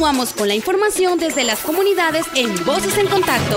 Continuamos con la información desde las comunidades en Voces en Contacto.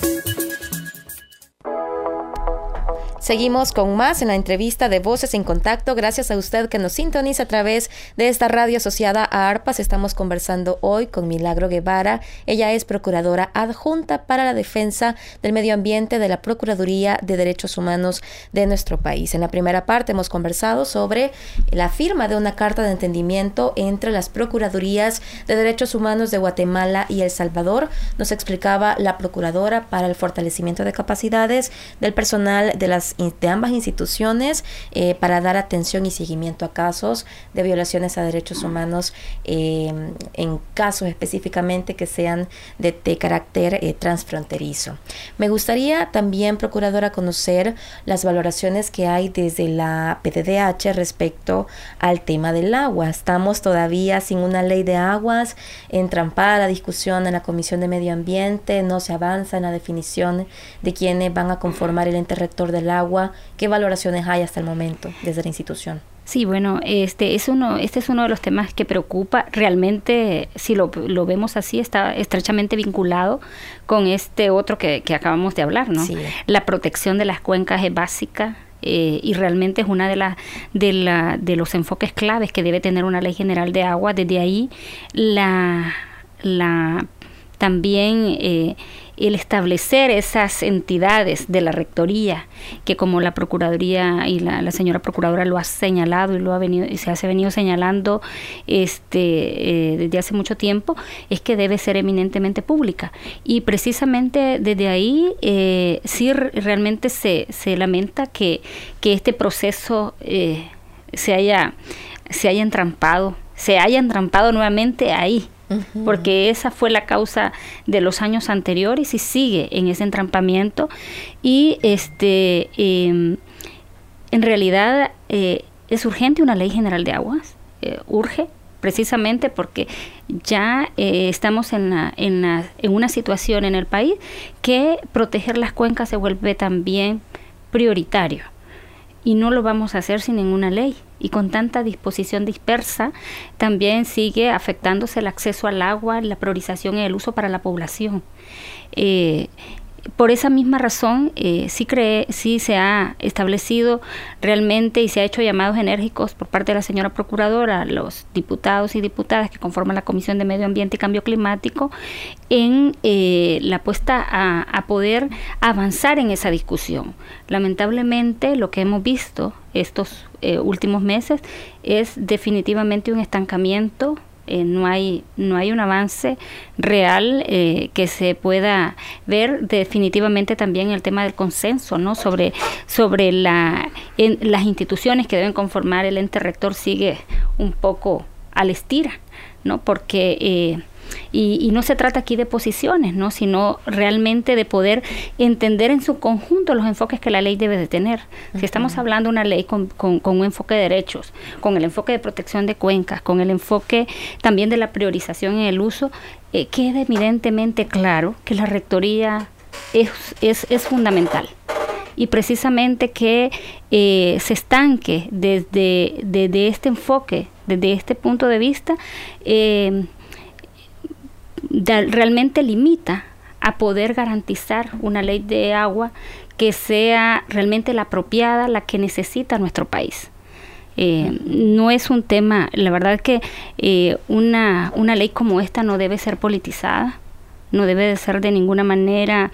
Seguimos con más en la entrevista de Voces en Contacto. Gracias a usted que nos sintoniza a través de esta radio asociada a ARPAS. Estamos conversando hoy con Milagro Guevara. Ella es procuradora adjunta para la defensa del medio ambiente de la Procuraduría de Derechos Humanos de nuestro país. En la primera parte hemos conversado sobre la firma de una carta de entendimiento entre las Procuradurías de Derechos Humanos de Guatemala y El Salvador. Nos explicaba la procuradora para el fortalecimiento de capacidades del personal de ambas instituciones para dar atención y seguimiento a casos de violaciones a derechos humanos, en casos específicamente que sean de carácter transfronterizo. Me gustaría también, procuradora, conocer las valoraciones que hay desde la PDDH respecto al tema del agua. Estamos todavía sin una ley de aguas, entrampada la discusión en la Comisión de Medio Ambiente, no se avanza en la definición de quiénes van a conformar el ente rector del agua. ¿Qué valoraciones hay hasta el momento desde la institución? Sí, bueno, este es uno de los temas que preocupa. Realmente, si lo vemos así, está estrechamente vinculado con este otro que acabamos de hablar, ¿no? Sí. La protección de las cuencas es básica. Y realmente es una de los enfoques claves que debe tener una ley general de agua. Desde ahí también el establecer esas entidades de la rectoría, que como la Procuraduría y la señora Procuradora lo ha señalado y se ha venido señalando desde hace mucho tiempo, es que debe ser eminentemente pública. Y precisamente desde ahí sí realmente se lamenta que este proceso se haya entrampado nuevamente ahí. Uh-huh. Porque esa fue la causa de los años anteriores y sigue en ese entrampamiento y en realidad es urgente una ley general de aguas, urge precisamente porque ya estamos en una situación en el país que proteger las cuencas se vuelve también prioritario. Y no lo vamos a hacer sin ninguna ley. Y con tanta disposición dispersa, también sigue afectándose el acceso al agua, la priorización y el uso para la población. Por esa misma razón, sí se ha establecido realmente y se ha hecho llamados enérgicos por parte de la señora Procuradora, los diputados y diputadas que conforman la Comisión de Medio Ambiente y Cambio Climático, en la apuesta a poder avanzar en esa discusión. Lamentablemente, lo que hemos visto estos últimos meses es definitivamente un estancamiento. No hay un avance real que se pueda ver. Definitivamente también el tema del consenso, ¿no? sobre las instituciones que deben conformar el ente rector sigue un poco al estira, ¿no? Porque y no se trata aquí de posiciones, ¿no? Sino realmente de poder entender en su conjunto los enfoques que la ley debe de tener. Uh-huh. Si estamos hablando de una ley con un enfoque de derechos, con el enfoque de protección de cuencas, con el enfoque también de la priorización en el uso, queda evidentemente claro que la rectoría es fundamental. Y precisamente que se estanque desde este enfoque, desde este punto de vista, realmente limita a poder garantizar una ley de agua que sea realmente la apropiada, la que necesita nuestro país. No es un tema, la verdad es que una ley como esta no debe ser politizada, no debe de ser de ninguna manera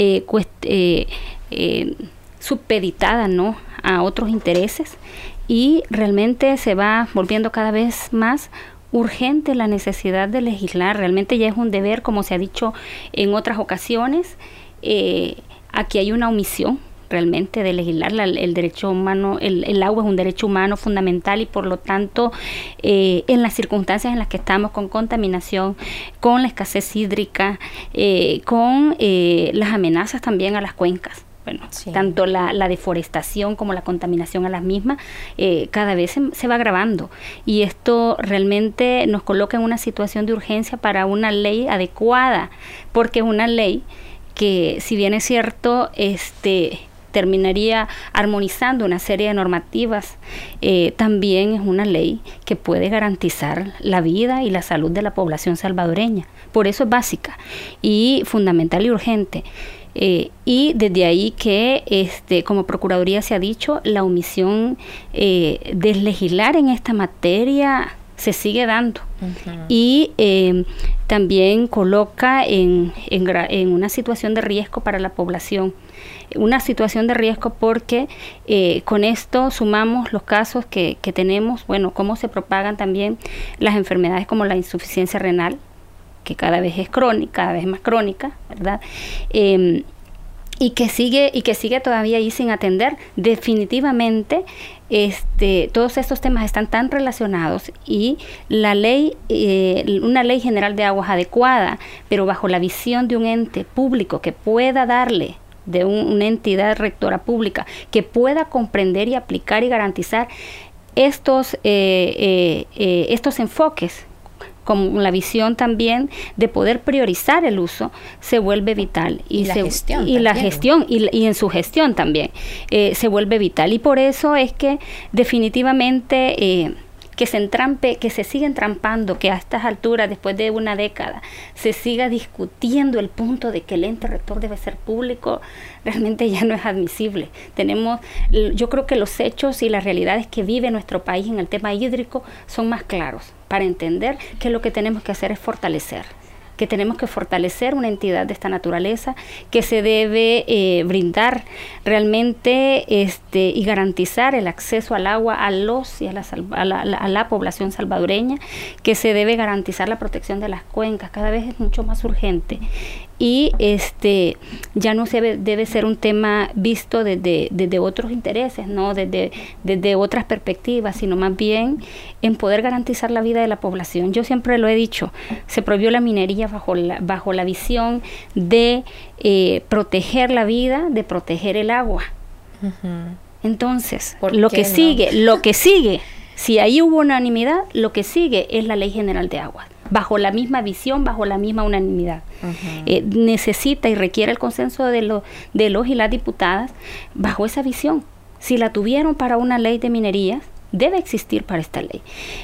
supeditada, ¿no?, a otros intereses, y realmente se va volviendo cada vez más urgente la necesidad de legislar. Realmente ya es un deber, como se ha dicho en otras ocasiones. Aquí hay una omisión realmente de legislar. El derecho humano, el agua es un derecho humano fundamental y por lo tanto en las circunstancias en las que estamos, con contaminación, con la escasez hídrica, con las amenazas también a las cuencas. Bueno, sí. Tanto la deforestación como la contaminación a las mismas cada vez se va agravando, y esto realmente nos coloca en una situación de urgencia para una ley adecuada, porque es una ley que, si bien es cierto, terminaría armonizando una serie de normativas, también es una ley que puede garantizar la vida y la salud de la población salvadoreña. Por eso es básica y fundamental y urgente. Y desde ahí que, como Procuraduría se ha dicho, la omisión de legislar en esta materia se sigue dando. Uh-huh. Y también coloca en una situación de riesgo para la población. Una situación de riesgo porque con esto sumamos los casos que tenemos, bueno, cómo se propagan también las enfermedades como la insuficiencia renal, que cada vez es crónica, cada vez más crónica, ¿verdad? Y que sigue todavía ahí sin atender. Definitivamente todos estos temas están tan relacionados y la ley, una ley general de aguas adecuada, pero bajo la visión de un ente público que pueda darle, de una entidad rectora pública, que pueda comprender y aplicar y garantizar estos enfoques, con la visión también de poder priorizar el uso, se vuelve vital. Y en su gestión también se vuelve vital. Y por eso es que definitivamente que se siga entrampando, que a estas alturas, después de una década, se siga discutiendo el punto de que el ente rector debe ser público, realmente ya no es admisible. Yo creo que los hechos y las realidades que vive nuestro país en el tema hídrico son más claros para entender que lo que tenemos que hacer es fortalecer una entidad de esta naturaleza, que se debe brindar realmente y garantizar el acceso al agua a los y a la población salvadoreña, que se debe garantizar la protección de las cuencas, cada vez es mucho más urgente. Y ya no debe ser un tema visto desde otros intereses, no desde otras perspectivas, sino más bien en poder garantizar la vida de la población. Yo siempre lo he dicho, se prohibió la minería bajo la visión de proteger la vida, de proteger el agua. Uh-huh. Entonces, lo que sigue, si ahí hubo unanimidad, lo que sigue es la Ley General de Aguas, bajo la misma visión, bajo la misma unanimidad. Uh-huh. Necesita y requiere el consenso de los y las diputadas bajo esa visión. Si la tuvieron para una ley de minerías, debe existir para esta ley.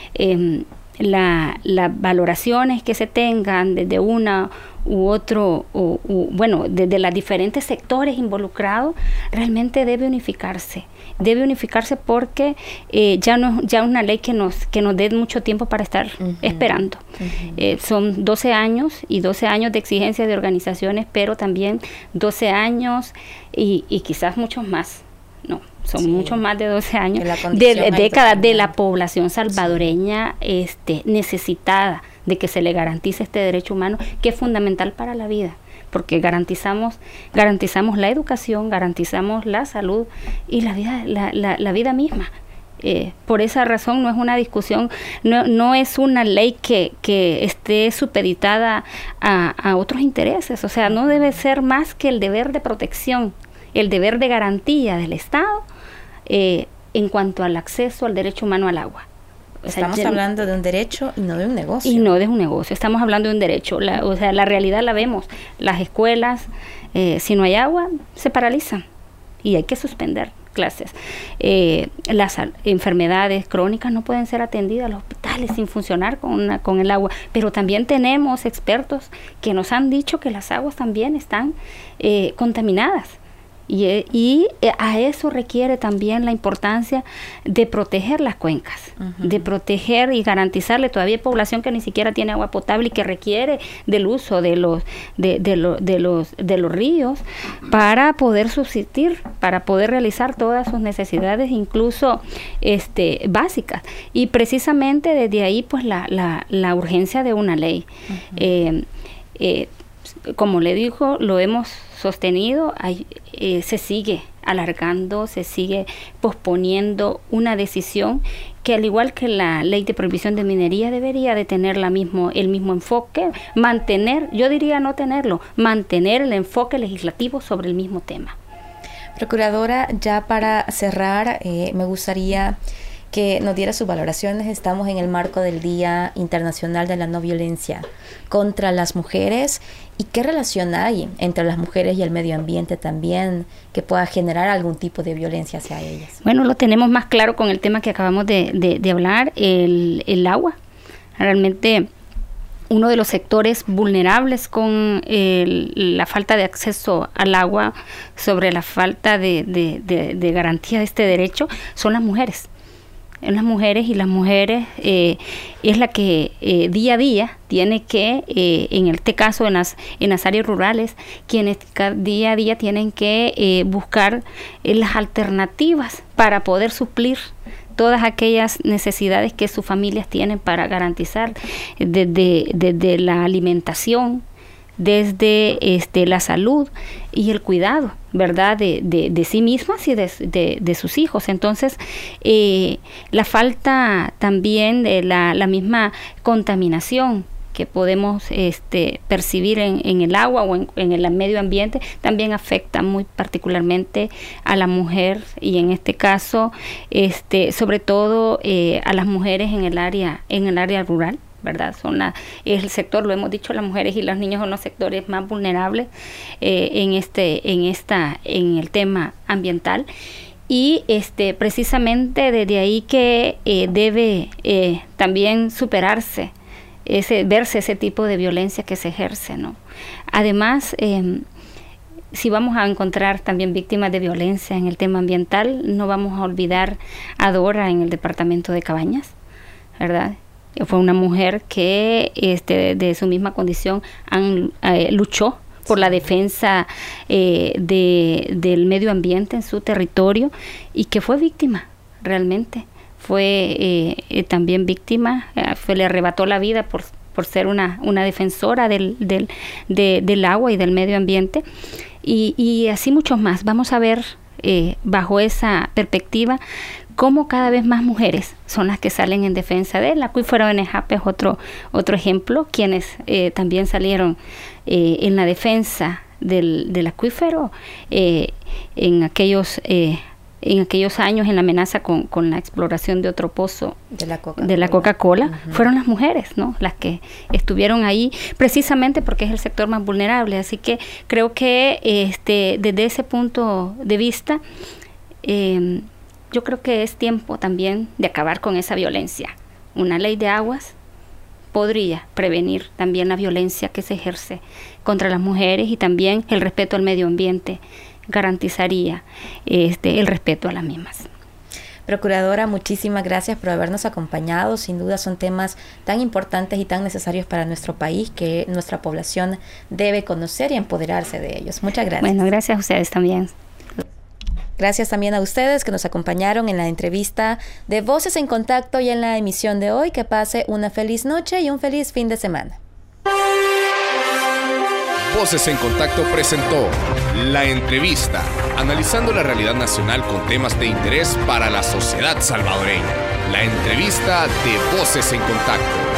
Las valoraciones que se tengan desde una u otro, desde los diferentes sectores involucrados, realmente debe unificarse porque ya una ley que nos dé mucho tiempo para estar uh-huh. esperando. Uh-huh. Son 12 años y 12 años de exigencia de organizaciones, pero también 12 años y quizás muchos más. No, son mucho más de 12 años, de décadas de la población salvadoreña necesitada de que se le garantice este derecho humano, que es fundamental para la vida, porque garantizamos la educación, garantizamos la salud y la vida misma. Por esa razón no es una discusión, no es una ley que esté supeditada a otros intereses, o sea, no debe ser más que el deber de protección, el deber de garantía del Estado en cuanto al acceso al derecho humano al agua. Estamos hablando de un derecho y no de un negocio. Y no de un negocio, estamos hablando de un derecho. La realidad la vemos. Las escuelas, si no hay agua, se paralizan y hay que suspender clases. Las enfermedades crónicas no pueden ser atendidas, los hospitales sin funcionar con el agua. Pero también tenemos expertos que nos han dicho que las aguas también están contaminadas. Y a eso requiere también la importancia de proteger las cuencas, uh-huh. de proteger y garantizarle. Todavía hay población que ni siquiera tiene agua potable y que requiere del uso de los ríos para poder subsistir, para poder realizar todas sus necesidades, incluso básicas. Y precisamente desde ahí pues la urgencia de una ley. Uh-huh. Como le dijo, lo hemos sostenido, se sigue alargando, se sigue posponiendo una decisión que, al igual que la ley de prohibición de minería, debería de tener el mismo enfoque, mantener el enfoque legislativo sobre el mismo tema. Procuradora, ya para cerrar, me gustaría que nos diera sus valoraciones. Estamos en el marco del Día Internacional de la No Violencia contra las Mujeres. ¿Y qué relación hay entre las mujeres y el medio ambiente también que pueda generar algún tipo de violencia hacia ellas? Bueno, lo tenemos más claro con el tema que acabamos de hablar, el agua. Realmente uno de los sectores vulnerables con la falta de acceso al agua, sobre la falta de garantía de este derecho, son las mujeres. Y las mujeres es la que día a día tiene que, en este caso en las áreas rurales, quienes día a día tienen que buscar las alternativas para poder suplir todas aquellas necesidades que sus familias tienen para garantizar desde la alimentación, desde la salud y el cuidado, ¿verdad?, de sí mismas y de sus hijos. Entonces, la falta también de la misma contaminación que podemos percibir en el agua o en el medio ambiente también afecta muy particularmente a la mujer, y en este caso sobre todo a las mujeres en el área rural, ¿verdad? Es el sector, lo hemos dicho, las mujeres y los niños son los sectores más vulnerables en el tema ambiental. Y precisamente desde ahí que debe también superarse verse ese tipo de violencia que se ejerce, ¿no? Además, si vamos a encontrar también víctimas de violencia en el tema ambiental, no vamos a olvidar a Dora en el departamento de Cabañas, ¿verdad? Fue una mujer que de su misma condición luchó por la defensa del medio ambiente en su territorio, y que fue víctima realmente. Fue también víctima, le arrebató la vida por ser una defensora del agua y del medio ambiente, y así muchos más. Vamos a ver bajo esa perspectiva cómo cada vez más mujeres son las que salen en defensa del acuífero de Nejapa. Es otro ejemplo, quienes también salieron en la defensa del acuífero en aquellos años, en la amenaza con la exploración de otro pozo de la Coca-Cola. Uh-huh. Fueron las mujeres, ¿no?, las que estuvieron ahí, precisamente porque es el sector más vulnerable. Así que creo que desde ese punto de vista, yo creo que es tiempo también de acabar con esa violencia. Una ley de aguas podría prevenir también la violencia que se ejerce contra las mujeres, y también el respeto al medio ambiente garantizaría el respeto a las mismas. Procuradora, muchísimas gracias por habernos acompañado. Sin duda son temas tan importantes y tan necesarios para nuestro país que nuestra población debe conocer y empoderarse de ellos. Muchas gracias. Bueno, gracias a ustedes también. Gracias también a ustedes que nos acompañaron en la entrevista de Voces en Contacto y en la emisión de hoy. Que pase una feliz noche y un feliz fin de semana. Voces en Contacto presentó La Entrevista, analizando la realidad nacional con temas de interés para la sociedad salvadoreña. La entrevista de Voces en Contacto.